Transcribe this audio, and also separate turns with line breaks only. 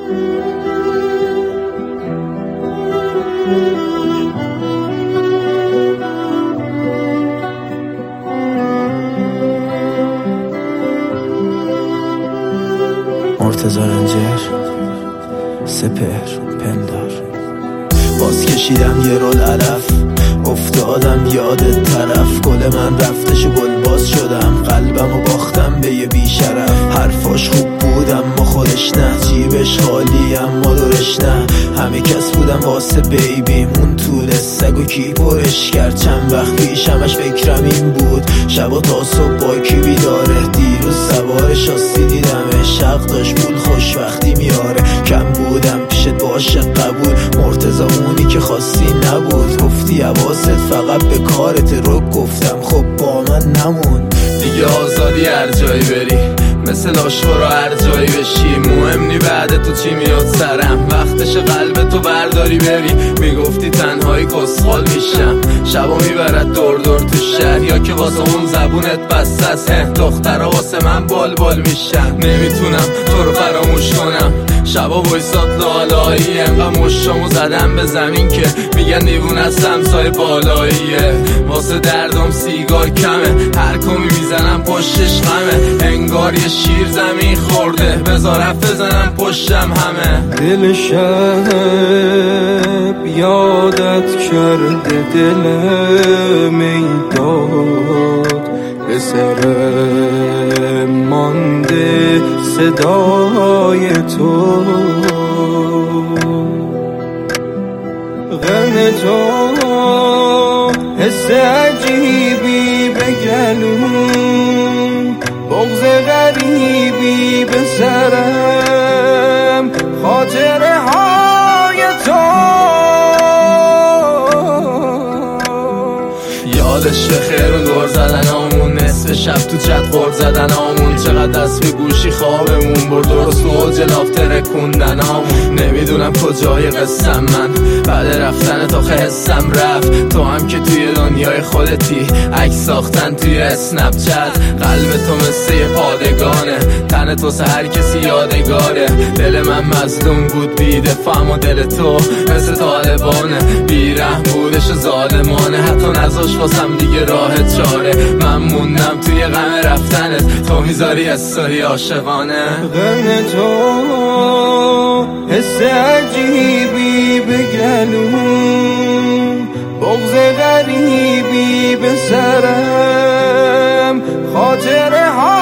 مرتضی رنجر، سپهر، پندار. باز کشیدم یه رول علف، افتادم یاد طرف. گل من رفتش و گل باز شدم، قلبم و باختم به یه بیشرف. حرفاش خوب بود اما خودش نه، جیبش خالی اما دورش نه. همه کس بودم واسه بیبیمون، طول سگ و کی پرش کرد. چند وقت پیش همش فکرم این بود، شبا تا صبح با کی بیداره. دیروز سوار شاسی دیدمش، حق داشت پول خوشبختی میاره. کم بودم پیشت باشه قبول، مرتضی اونی که خواستی نبود. گفتی حواست فقط به کارت، رو گفتم خب با من نمون.
دیگه آزادی هر جایی بری، مثل آشورا هر جایی بشی. مهم نی بعد تو چی میاد سرم، وقتش قلب تو برداری بری. میگفتی تنهایی کسخال میشم، شبا میبرد دور دور تو شهر، یا که واسه اون زبونت بستست. دخترها واسه من بال بال میشن، نمیتونم تو رو فراموش کنم. شبا وایسات لالایی، انقدر مشتامو زدم به زمین که میگن دیوونه است همسایه بالاییه. واسه دردم سیگار کمه، هر کمی میزنم پشتش غمه. انگار یه شیر زمین خورده، بذار حرف بزنم پشتم همه.
دل شب یادت کرده، دل میداد به سرم مانده صدای تو. غم تو حس عجیبی به گلوم، بغض غریبی به سرم، خاطره های تو.
یادش خیر و دور زدن آمون، نصف شب تو چت غور زدن آمون. چقدر دست به گوشی خوابمون برد، درست تو اوج لافتر کندن آمون. نمیدونم کجای قسم من، بعد رفتن تا حسم رفت. تو هم که توی دنیای خودتی، عکس ساختن توی اسنپ چت. قلب تو مثل یه پادگانه، تن تو هر کسی یادگاره. دل من مظلوم بود بی‌دفاعم و دل تو مثل طالبانه. بیرحم بودش و ظالمانه، حتی نذاش واسم دیگه راه چاره. من موندم توی غم رفتنت، تو میذاری استوری عاشقانه.
غم تو حس عجیبی به گلوم، بغض غریبی به سرم، خاطره ها